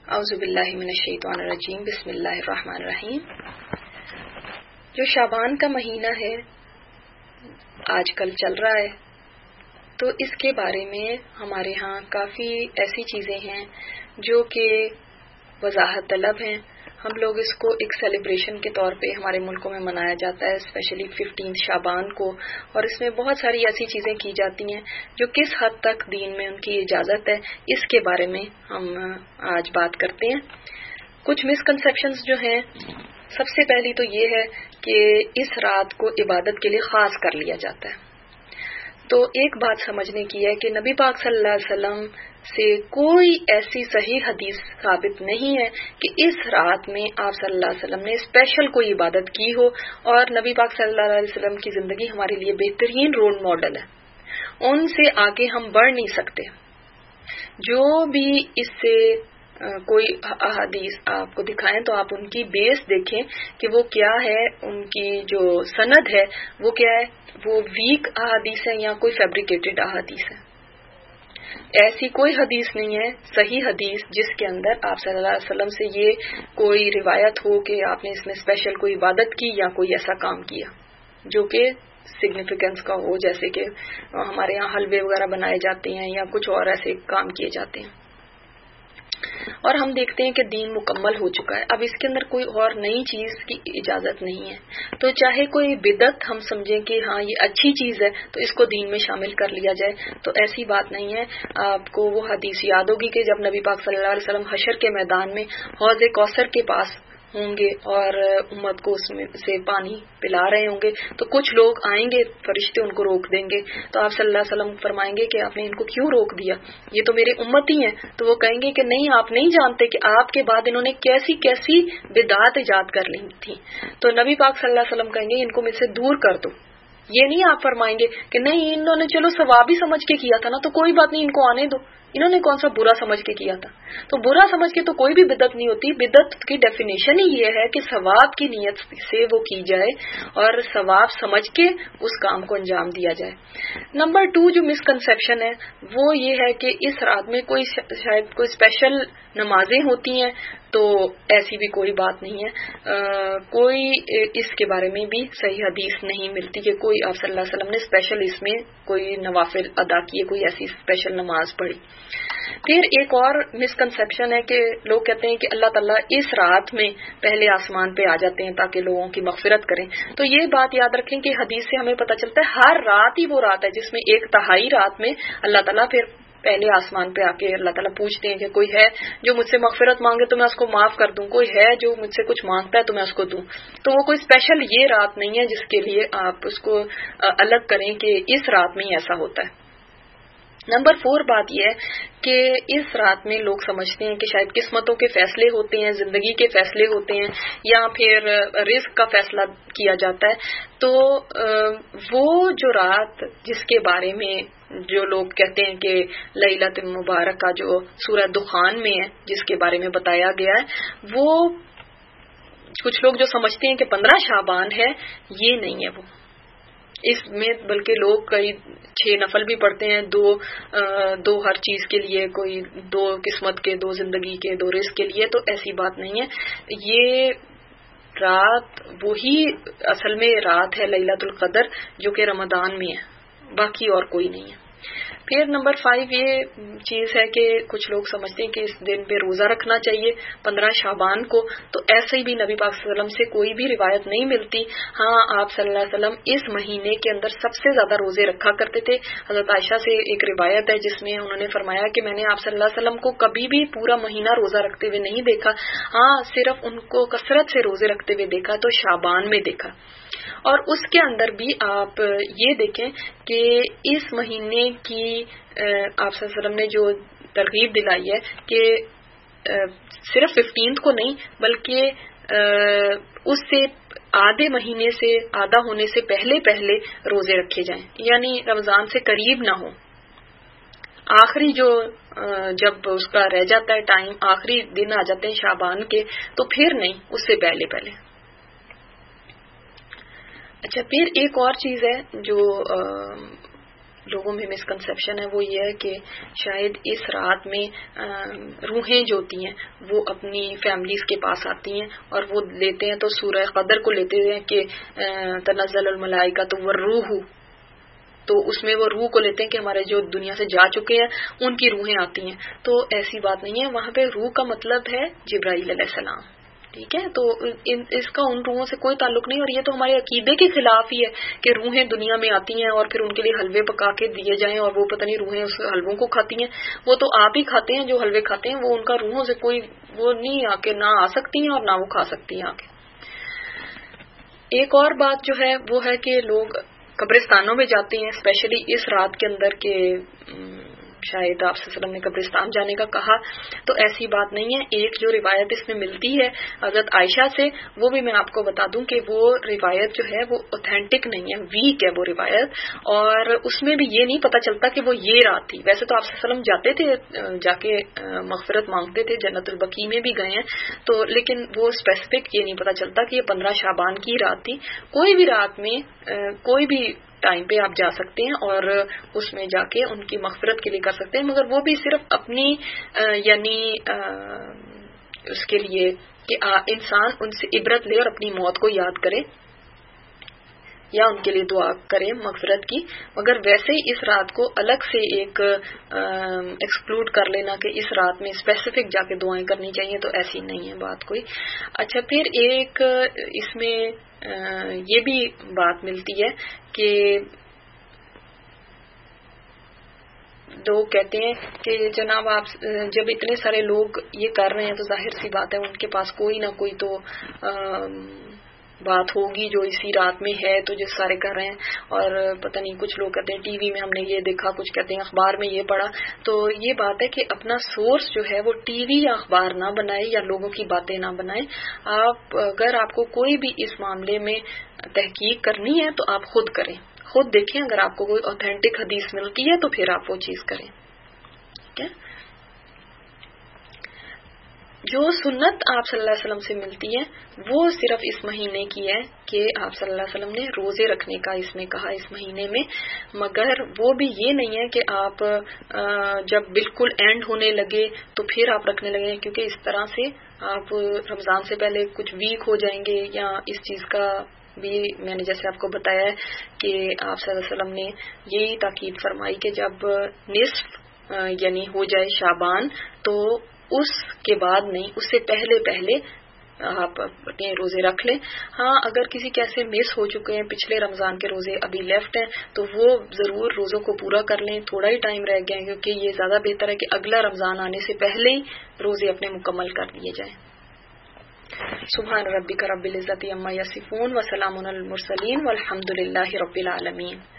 اعوذ باللہ من الشیطان الرجیم، بسم اللہ الرحمن الرحیم۔ جو شعبان کا مہینہ ہے آج کل چل رہا ہے، تو اس کے بارے میں ہمارے ہاں کافی ایسی چیزیں ہیں جو کہ وضاحت طلب ہیں۔ ہم لوگ اس کو ایک سیلیبریشن کے طور پہ ہمارے ملکوں میں منایا جاتا ہے، اسپیشلی 15 شعبان کو، اور اس میں بہت ساری ایسی چیزیں کی جاتی ہیں جو کس حد تک دین میں ان کی اجازت ہے، اس کے بارے میں ہم آج بات کرتے ہیں۔ کچھ مسکنسیپشنز جو ہیں، سب سے پہلی تو یہ ہے کہ اس رات کو عبادت کے لیے خاص کر لیا جاتا ہے۔ تو ایک بات سمجھنے کی ہے کہ نبی پاک صلی اللہ علیہ وسلم سے کوئی ایسی صحیح حدیث ثابت نہیں ہے کہ اس رات میں آپ صلی اللہ علیہ وسلم نے اسپیشل کوئی عبادت کی ہو، اور نبی پاک صلی اللہ علیہ وسلم کی زندگی ہمارے لیے بہترین رول ماڈل ہے، ان سے آگے ہم بڑھ نہیں سکتے۔ جو بھی اس سے کوئی احادیث آپ کو دکھائیں تو آپ ان کی بیس دیکھیں کہ وہ کیا ہے، ان کی جو سند ہے وہ کیا ہے، وہ ویک احادیث ہے یا کوئی فیبریکیٹڈ احادیث ہے۔ ایسی کوئی حدیث نہیں ہے صحیح حدیث جس کے اندر آپ صلی اللہ علیہ وسلم سے یہ کوئی روایت ہو کہ آپ نے اس میں اسپیشل کوئی عبادت کی یا کوئی ایسا کام کیا جو کہ سگنیفیکینس کا ہو، جیسے کہ ہمارے یہاں حلوے وغیرہ بنائے جاتے ہیں یا کچھ اور ایسے کام کیے جاتے ہیں، اور ہم دیکھتے ہیں کہ دین مکمل ہو چکا ہے، اب اس کے اندر کوئی اور نئی چیز کی اجازت نہیں ہے۔ تو چاہے کوئی بدعت ہم سمجھیں کہ ہاں یہ اچھی چیز ہے تو اس کو دین میں شامل کر لیا جائے، تو ایسی بات نہیں ہے۔ آپ کو وہ حدیث یاد ہوگی کہ جب نبی پاک صلی اللہ علیہ وسلم حشر کے میدان میں حوض کوثر کے پاس ہوں گے اور امت کو اس میں سے پانی پلا رہے ہوں گے، تو کچھ لوگ آئیں گے، فرشتے ان کو روک دیں گے، تو آپ صلی اللہ علیہ وسلم فرمائیں گے کہ آپ نے ان کو کیوں روک دیا، یہ تو میرے امتی ہیں۔ تو وہ کہیں گے کہ نہیں، آپ نہیں جانتے کہ آپ کے بعد انہوں نے کیسی کیسی بدعات ایجاد کر لی تھی۔ تو نبی پاک صلی اللہ علیہ وسلم کہیں گے ان کو مجھ سے دور کر دو۔ یہ نہیں آپ فرمائیں گے کہ نہیں انہوں نے چلو ثواب ہی سمجھ کے کیا تھا نا، تو کوئی بات نہیں، ان کو آنے دو، انہوں نے کون سا برا سمجھ کے کیا تھا۔ تو برا سمجھ کے تو کوئی بھی بدعت نہیں ہوتی۔ بدعت کی ڈیفینیشن ہی یہ ہے کہ ثواب کی نیت سے وہ کی جائے اور ثواب سمجھ کے اس کام کو انجام دیا جائے۔ نمبر 2 جو مسکنسیپشن ہے وہ یہ ہے کہ اس رات میں کوئی شاید کوئی اسپیشل نمازیں ہوتی ہیں، تو ایسی بھی کوئی بات نہیں ہے۔ کوئی اس کے بارے میں بھی صحیح حدیث نہیں ملتی کہ کوئی آپ صلی اللہ علیہ وسلم نے اسپیشل اس میں کوئی نوافل ادا کیے، کوئی ایسی اسپیشل نماز پڑھی۔ پھر ایک اور مسکنسیپشن ہے کہ لوگ کہتے ہیں کہ اللہ تعالیٰ اس رات میں پہلے آسمان پہ آ جاتے ہیں تاکہ لوگوں کی مغفرت کریں۔ تو یہ بات یاد رکھیں کہ حدیث سے ہمیں پتہ چلتا ہے ہر رات ہی وہ رات ہے جس میں 1/3 رات میں اللہ تعالیٰ پھر پہلے آسمان پہ آ کے اللہ تعالیٰ پوچھتے ہیں کہ کوئی ہے جو مجھ سے مغفرت مانگے تو میں اس کو معاف کر دوں، کوئی ہے جو مجھ سے کچھ مانگتا ہے تو میں اس کو دوں۔ تو وہ کوئی اسپیشل یہ رات نہیں ہے جس کے لیے آپ اس کو الگ کریں کہ اس رات میں ہی ایسا ہوتا ہے۔ نمبر 4 بات یہ ہے کہ اس رات میں لوگ سمجھتے ہیں کہ شاید قسمتوں کے فیصلے ہوتے ہیں، زندگی کے فیصلے ہوتے ہیں، یا پھر رزق کا فیصلہ کیا جاتا ہے۔ تو وہ جو رات جس کے بارے میں جو لوگ کہتے ہیں کہ لیلۃ مبارکہ جو سورہ دخان میں ہے جس کے بارے میں بتایا گیا ہے، وہ کچھ لوگ جو سمجھتے ہیں کہ 15 شعبان ہے، یہ نہیں ہے وہ۔ اس میں بلکہ لوگ کئی 6 نفل بھی پڑھتے ہیں، دو ہر چیز کے لیے، کوئی 2 قسمت کے، 2 زندگی کے، 2 رزق کے لیے، تو ایسی بات نہیں ہے۔ یہ رات وہی اصل میں رات ہے لیلۃ القدر جو کہ رمضان میں ہے، باقی اور کوئی نہیں ہے۔ پھر نمبر 5 یہ چیز ہے کہ کچھ لوگ سمجھتے ہیں کہ اس دن پہ روزہ رکھنا چاہیے 15 شعبان کو، تو ایسے ہی بھی نبی پاک صلی اللہ علیہ وسلم سے کوئی بھی روایت نہیں ملتی۔ ہاں آپ صلی اللہ علیہ وسلم اس مہینے کے اندر سب سے زیادہ روزے رکھا کرتے تھے۔ حضرت عائشہ سے ایک روایت ہے جس میں انہوں نے فرمایا کہ میں نے آپ صلی اللہ علیہ وسلم کو کبھی بھی پورا مہینہ روزہ رکھتے ہوئے نہیں دیکھا، ہاں صرف ان کو کثرت سے روزے رکھتے ہوئے دیکھا تو شعبان میں دیکھا۔ اور اس کے اندر بھی آپ یہ دیکھیں کہ اس مہینے کی آپ صلی اللہ علیہ وسلم نے جو ترغیب دلائی ہے کہ صرف 15 کو نہیں بلکہ اس سے آدھے مہینے سے آدھا ہونے سے پہلے روزے رکھے جائیں، یعنی رمضان سے قریب نہ ہو، آخری جو جب اس کا رہ جاتا ہے ٹائم، آخری دن آ جاتے ہیں شعبان کے، تو پھر نہیں، اس سے پہلے۔ اچھا، پھر ایک اور چیز ہے جو لوگوں میں مسکنسیپشن ہے وہ یہ ہے کہ شاید اس رات میں روحیں جو ہوتی ہیں وہ اپنی فیملیز کے پاس آتی ہیں اور وہ لیتے ہیں تو سورہ قدر کو لیتے ہیں کہ تنزل الملائکۃ والروح، تو اس میں وہ روح کو لیتے ہیں کہ ہمارے جو دنیا سے جا چکے ہیں ان کی روحیں آتی ہیں. تو ایسی بات نہیں ہے، وہاں پہ روح کا مطلب ہے جبرائیل علیہ السلام. ٹھیک ہے، تو اس کا ان روحوں سے کوئی تعلق نہیں، اور یہ تو ہمارے عقیدے کے خلاف ہی ہے کہ روحیں دنیا میں آتی ہیں اور پھر ان کے لیے حلوے پکا کے دیے جائیں اور وہ پتہ نہیں روحیں اس حلووں کو کھاتی ہیں. وہ تو آپ ہی کھاتے ہیں جو حلوے کھاتے ہیں، وہ ان کا روحوں سے کوئی وہ نہیں آ کے نہ آ سکتی ہیں اور نہ وہ کھا سکتی ہیں آ کے. ایک اور بات جو ہے وہ ہے کہ لوگ قبرستانوں میں جاتے ہیں، اسپیشلی اس رات کے اندر کہ شاید آپ صلی اللہ علیہ وسلم نے قبرستان جانے کا کہا، تو ایسی بات نہیں ہے. ایک جو روایت اس میں ملتی ہے حضرت عائشہ سے، وہ بھی میں آپ کو بتا دوں کہ وہ روایت جو ہے وہ اوتھینٹک نہیں ہے، ویک ہے وہ روایت، اور اس میں بھی یہ نہیں پتہ چلتا کہ وہ یہ رات تھی. ویسے تو آپ صلی اللہ علیہ وسلم جاتے تھے، جا کے مغفرت مانگتے تھے، جنت البقیع میں بھی گئے ہیں، تو لیکن وہ اسپیسیفک یہ نہیں پتہ چلتا کہ یہ 15 شعبان کی رات تھی. کوئی بھی رات میں کوئی بھی ٹائم پہ آپ جا سکتے ہیں اور اس میں جا کے ان کی مغفرت کے لیے کر سکتے ہیں، مگر وہ بھی صرف اپنی یعنی اس کے لیے کہ انسان ان سے عبرت لے اور اپنی موت کو یاد کرے یا ان کے لیے دعا کرے مغفرت کی. مگر ویسے ہی اس رات کو الگ سے ایک ایکسکلوڈ کر لینا کہ اس رات میں اسپیسیفک جا کے دعائیں کرنی چاہیے، تو ایسی نہیں ہے بات کوئی. اچھا، پھر ایک اس میں یہ بھی بات ملتی ہے کہ لوگ کہتے ہیں کہ جناب آپ جب اتنے سارے لوگ یہ کر رہے ہیں تو ظاہر سی بات ہے ان کے پاس کوئی نہ کوئی تو بات ہوگی جو اسی رات میں ہے تو جس سارے کر رہے ہیں. اور پتہ نہیں کچھ لوگ کہتے ہیں ٹی وی میں ہم نے یہ دیکھا، کچھ کہتے ہیں اخبار میں یہ پڑھا. تو یہ بات ہے کہ اپنا سورس جو ہے وہ ٹی وی یا اخبار نہ بنائے یا لوگوں کی باتیں نہ بنائیں. اگر آپ کو کوئی بھی اس معاملے میں تحقیق کرنی ہے تو آپ خود کریں، خود دیکھیں. اگر آپ کو کوئی اوتھینٹک حدیث ملتی ہے تو پھر آپ وہ چیز کریں. ٹھیک ہے، جو سنت آپ صلی اللہ علیہ وسلم سے ملتی ہے وہ صرف اس مہینے کی ہے کہ آپ صلی اللہ علیہ وسلم نے روزے رکھنے کا اس میں کہا اس مہینے میں. مگر وہ بھی یہ نہیں ہے کہ آپ جب بالکل اینڈ ہونے لگے تو پھر آپ رکھنے لگے، کیونکہ اس طرح سے آپ رمضان سے پہلے کچھ ویک ہو جائیں گے. یا اس چیز کا بھی میں نے جیسے آپ کو بتایا ہے کہ آپ صلی اللہ علیہ وسلم نے یہی تاکید فرمائی کہ جب نصف یعنی ہو جائے شعبان تو اس کے بعد نہیں، اس سے پہلے آپ اپنے روزے رکھ لیں. ہاں، اگر کسی کیسے مس ہو چکے ہیں، پچھلے رمضان کے روزے ابھی لیفٹ ہیں، تو وہ ضرور روزوں کو پورا کر لیں. تھوڑا ہی ٹائم رہ گیا ہے، کیونکہ یہ زیادہ بہتر ہے کہ اگلا رمضان آنے سے پہلے ہی روزے اپنے مکمل کر لیے جائیں. سبحان ربک رب العزت عما یصفون وسلام علی المرسلین والحمد للہ رب العالمین.